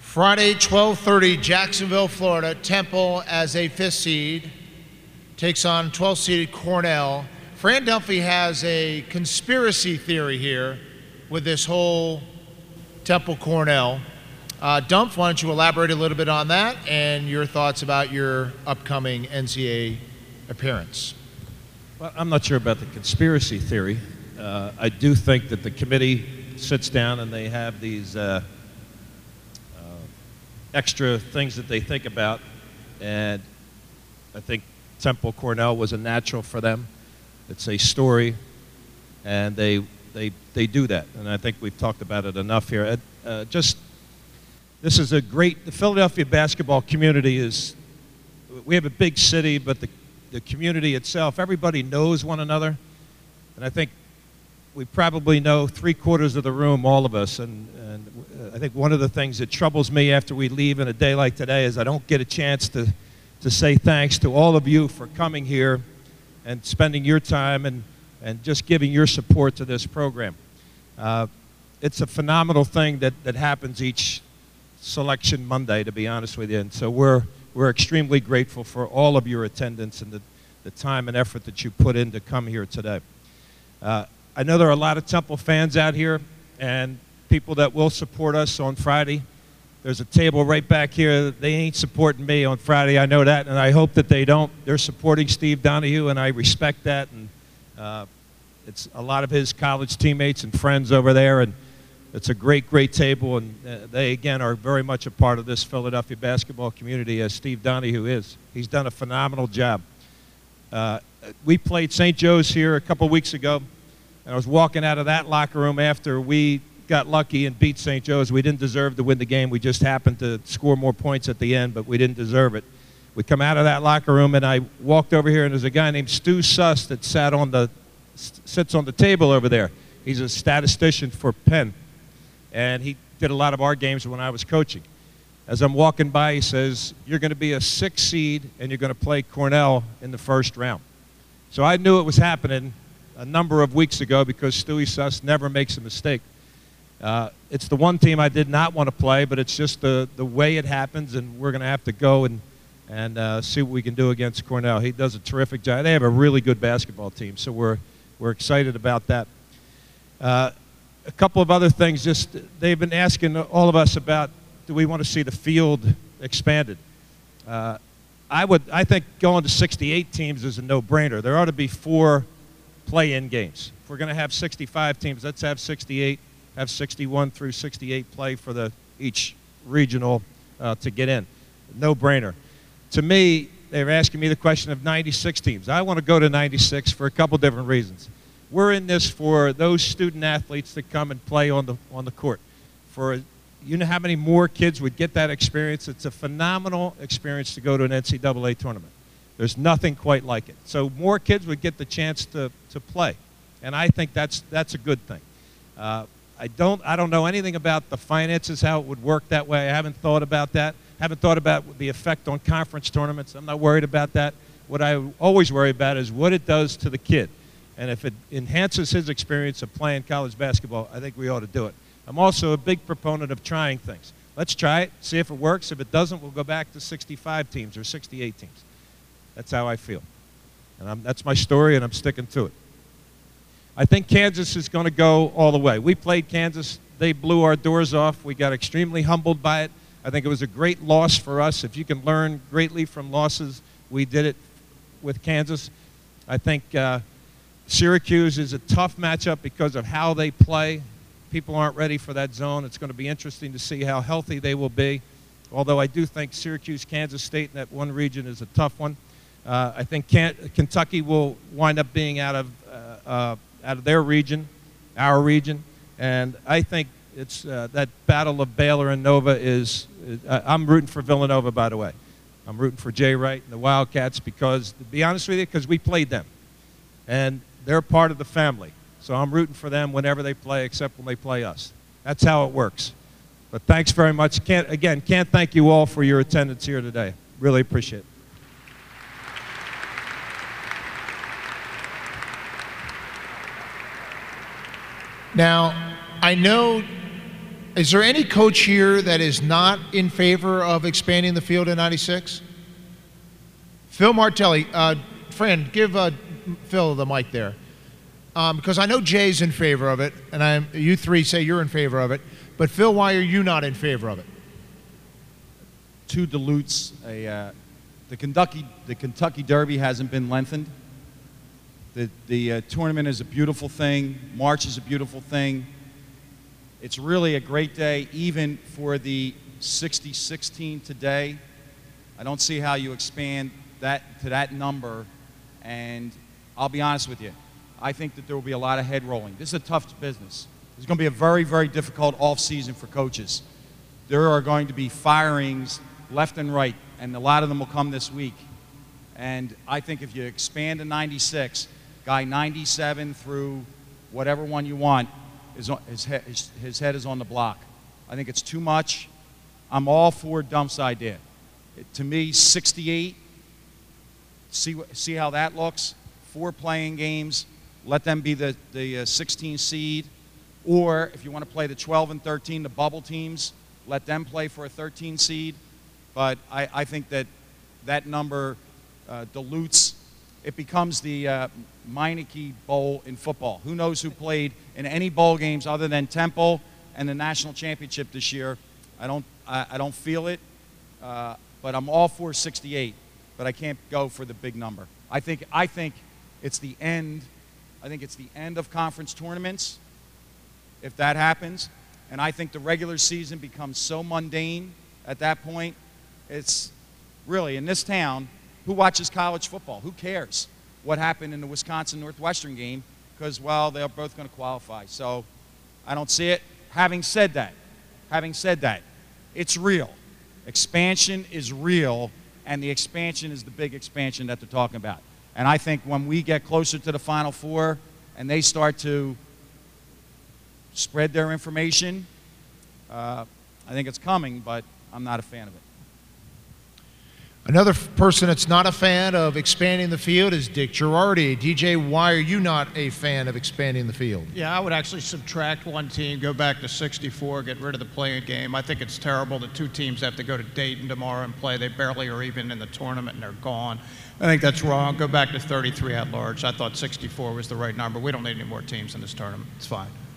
Friday, 12:30, Jacksonville, Florida. Temple as a 5th seed takes on 12th-seeded Cornell. Fran Dunphy has a conspiracy theory here with this whole Temple-Cornell. Dumph, why don't you elaborate a little bit on that and your thoughts about your upcoming NCAA appearance? Well, I'm not sure about the conspiracy theory. I do think that the committee sits down and they have these extra things that they think about, and I think Temple Cornell was a natural for them. It's a story, and they do that, and I think we've talked about it enough here. This is a great, the Philadelphia basketball community is, we have a big city, but the community itself, everybody knows one another, and I think we probably know 3/4 of the room, all of us, and I think one of the things that troubles me after we leave in a day like today is I don't get a chance to say thanks to all of you for coming here and spending your time and just giving your support to this program. It's a phenomenal thing that happens each Selection Monday, to be honest with you, and so we're extremely grateful for all of your attendance and the time and effort that you put in to come here today. I know there are a lot of Temple fans out here and people that will support us on Friday. There's a table right back here. They ain't supporting me on Friday, I know that, and I hope that they don't. They're supporting Steve Donahue, and I respect that, and it's a lot of his college teammates and friends over there, and it's a great, great table, and they, again, are very much a part of this Philadelphia basketball community, as Steve Donahue is. He's done a phenomenal job. We played St. Joe's here a couple weeks ago, and I was walking out of that locker room after we got lucky and beat St. Joe's. We didn't deserve to win the game. We just happened to score more points at the end, but we didn't deserve it. We come out of that locker room, and I walked over here, and there's a guy named Stu Suss that sits on the table over there. He's a statistician for Penn, and he did a lot of our games when I was coaching. As I'm walking by, he says, "You're going to be a 6th seed, and you're going to play Cornell in the first round." So I knew it was happening a number of weeks ago because Stewie Suss never makes a mistake. It's the one team I did not want to play, but it's just the way it happens, and we're going to have to go and see what we can do against Cornell. He does a terrific job. They have a really good basketball team, so we're excited about that. A couple of other things, just they've been asking all of us about, do we want to see the field expanded? I think going to 68 teams is a no-brainer. There ought to be 4 play-in games. If we're going to have 65 teams, let's have 68, have 61 through 68 play for each regional to get in. No-brainer. To me, they're asking me the question of 96 teams. I want to go to 96 for a couple different reasons. We're in this for those student athletes that come and play on the court. You know how many more kids would get that experience? It's a phenomenal experience to go to an NCAA tournament. There's nothing quite like it. So more kids would get the chance to play, and I think that's a good thing. I don't know anything about the finances, how it would work that way. I haven't thought about that. Haven't thought about the effect on conference tournaments. I'm not worried about that. What I always worry about is what it does to the kid. And if it enhances his experience of playing college basketball, I think we ought to do it. I'm also a big proponent of trying things. Let's try it, see if it works. If it doesn't, we'll go back to 65 teams or 68 teams. That's how I feel. And that's my story, and I'm sticking to it. I think Kansas is going to go all the way. We played Kansas. They blew our doors off. We got extremely humbled by it. I think it was a great loss for us. If you can learn greatly from losses, we did it with Kansas. I think Syracuse is a tough matchup because of how they play. People aren't ready for that zone. It's going to be interesting to see how healthy they will be. Although I do think Syracuse, Kansas State in that one region is a tough one. I think Kentucky will wind up being out of their region, our region, and I think it's that battle of Baylor and Nova is. I'm rooting for Villanova, by the way. I'm rooting for Jay Wright and the Wildcats because, to be honest with you, because we played them, and they're part of the family. So I'm rooting for them whenever they play, except when they play us. That's how it works. But thanks very much. Can't thank you all for your attendance here today. Really appreciate it. Now, I know Is there any coach here that is not in favor of expanding the field in 96? Phil Martelli. Fran, give Phil the mic there. Because I know Jay's in favor of it, and you three say you're in favor of it. But Phil, why are you not in favor of it? Too dilutes. The Kentucky Derby hasn't been lengthened. The tournament is a beautiful thing. March is a beautiful thing. It's really a great day, even for the 60-16 today. I don't see how you expand that to that number. And I'll be honest with you, I think that there will be a lot of head rolling. This is a tough business. It's going to be a very, very difficult off-season for coaches. There are going to be firings left and right, and a lot of them will come this week. And I think if you expand to 96, guy 97 through whatever one you want, his head is on the block. I think it's too much. I'm all for Dump's idea. To me, 68, see how that looks. 4 playing games, let them be the 16 seed. Or if you want to play the 12 and 13, the bubble teams, let them play for a 13 seed. But I think that number dilutes. It becomes the Meineke Bowl in football. Who knows who played in any bowl games other than Temple and the national championship this year? I don't feel it, but I'm all for 68. But I can't go for the big number. I think it's the end. I think it's the end of conference tournaments if that happens, and I think the regular season becomes so mundane at that point. It's really, in this town, who watches college football? Who cares what happened in the Wisconsin-Northwestern game? Because, well, they're both going to qualify. So I don't see it. Having said that, it's real. Expansion is real, and the expansion is the big expansion that they're talking about. And I think when we get closer to the Final Four and they start to spread their information, I think it's coming, but I'm not a fan of it. Another person that's not a fan of expanding the field is Dick Girardi. DJ, why are you not a fan of expanding the field? Yeah, I would actually subtract one team, go back to 64, get rid of the playing game. I think it's terrible that 2 teams have to go to Dayton tomorrow and play. They barely are even in the tournament and they're gone. I think that's wrong. Go back to 33 at large. I thought 64 was the right number. We don't need any more teams in this tournament. It's fine.